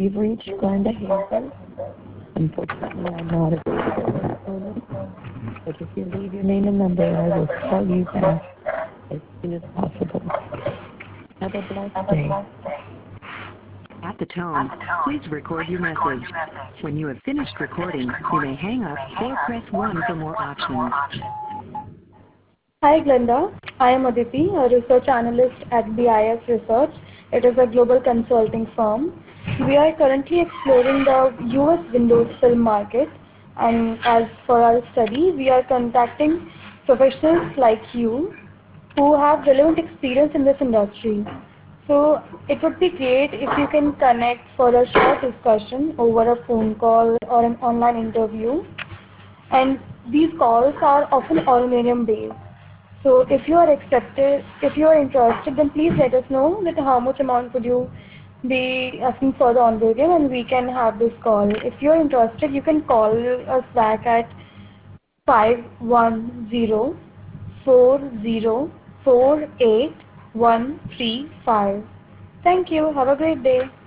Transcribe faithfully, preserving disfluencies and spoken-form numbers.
You've reached Glenda Hazel. Unfortunately, I'm not available at the moment, but if you leave your name and number, I will call you back as soon as possible. Have a blessed day. At the tone, please record your message. When you have finished recording, you may hang up or press one for more options. Hi Glenda, I am Aditi, a research analyst at B I S Research. It is a global consulting firm. We are currently exploring the U S Windows film market, and as for our study, we are contacting professionals like you who have relevant experience in this industry. So it would be great if you can connect for a short discussion over a phone call or an online interview. And these calls are often all-medium based. So if you are accepted, if you are interested, then please let us know that how much amount would you be asking for the onboarding, and we can have this call. If you are interested, you can call us back at five one zero four zero four eight one three five. Thank you. Have a great day.